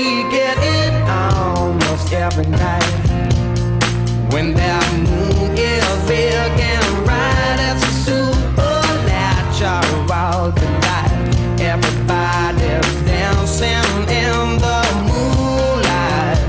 get it almost every night. When that moon is big and bright, it's a supernatural delight. Everybody's dancing in the moonlight.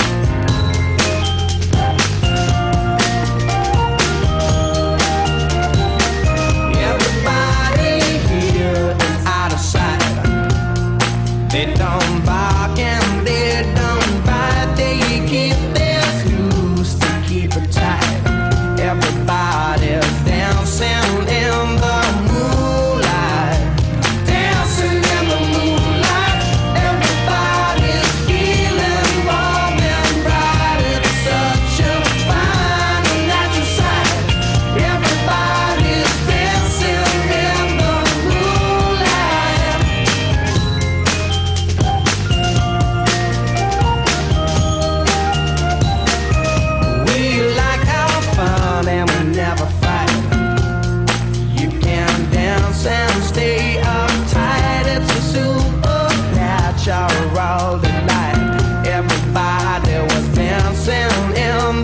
Everybody here is out of sight. They don't bark and they don't bite. They keep their screws to keep it tight. Everybody's dancing in the moonlight. Dancing in the moonlight. Everybody's feeling warm and bright. It's such a fine and natural sight. Everybody's dancing in the moonlight. We like our fun and we never fight. You can dance and stay uptight. It's a supernatural delight. Everybody was dancing in